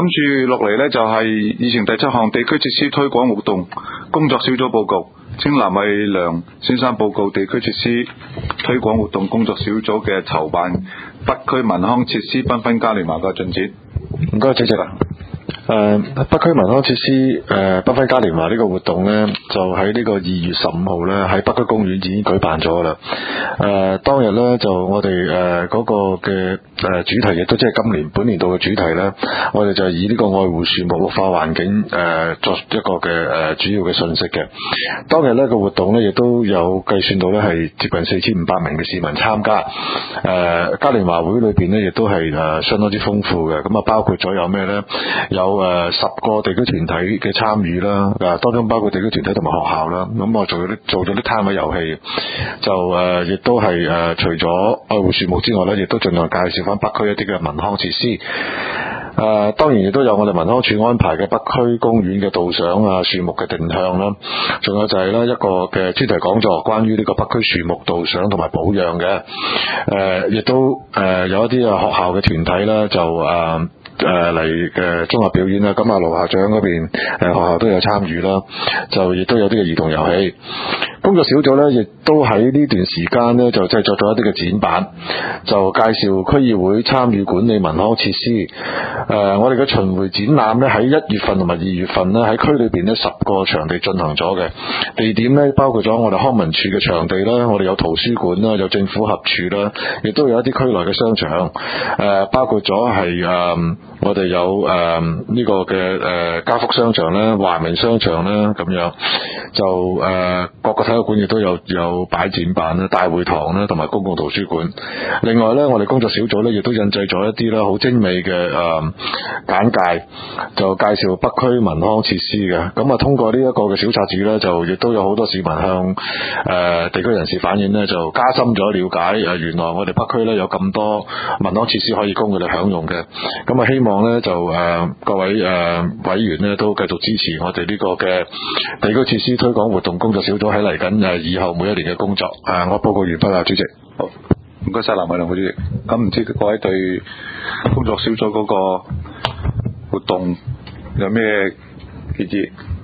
住落嚟呢，就係議程第7項地區設施推廣活動工作小組報告，請藍偉良先生報告地區設施推廣活動工作小組嘅籌辦北區民康設施繽紛嘉年華嘅進展。 唔該，主席啊。北區民康設施繽紛嘉年華呢個活動呢，就喺呢個2月15號呢，喺北區公園已經舉辦咗啦。當日呢，就我哋嗰個嘅主題亦都即係本年度嘅主題呢，我哋就以呢個愛護樹木綠化環境作一個嘅主要嘅信息嘅。當日呢個活動呢，亦都有計算到呢係接近4500名嘅市民參加。嘉年華會裏邊呢，亦都係相當之豐富嘅。咁啊，包括咗有咩呢？有10個地區團體嘅參與啦，當中包括地區團體同埋學校啦。咁我做咗啲攤位遊戲，就亦都係除咗愛護樹木之外呢，亦都盡量介紹翻北區一啲嘅民康設施。當然亦都有我哋民康處安排嘅北區公園嘅導賞啊，樹木嘅定向啦，仲有就係呢一個嘅專題講座，關於呢個北區樹木導賞同埋保養嘅。亦都有一啲學校嘅團體啦，就嚟嘅綜合表演啦，咁啊盧校長嗰邊學校都有參與啦，就亦都有啲嘅兒童遊戲。工作小組呢，亦都喺呢段時間呢，就製作咗一啲嘅展板，就介紹區議會參與管理民康設施。我哋嘅巡迴展覽呢，喺1月份同埋2月份呢，喺區裏邊呢10個場地進行咗嘅。地點呢，包括咗我哋康文署嘅場地啦，我哋有圖書館啦，有政府合署啦，亦都有一啲區內嘅商場。包括咗係我哋有呢個嘅家福商場啦、華明商場啦，咁樣就各個體育館亦都有擺展板啦、大會堂啦同埋公共圖書館。另外呢，我哋工作小組呢，亦都印製咗一啲啦好精美嘅簡介，就介紹北區民康設施嘅。咁啊，通過呢一個嘅小冊子呢，就亦都有好多市民向地區人士反映呢，就加深咗了解原來我哋北區呢，有咁多民康設施可以供佢哋享用嘅。咁啊，希望呢，就各位委員呢，都繼續支持我哋呢個嘅地區設施推廣活動工作小組喺嚟緊以後每一年嘅工作。我報告完畢啦，主席。 好，唔該晒藍偉良副主席。咁唔知各位對工作小組嗰個活動有咩建議？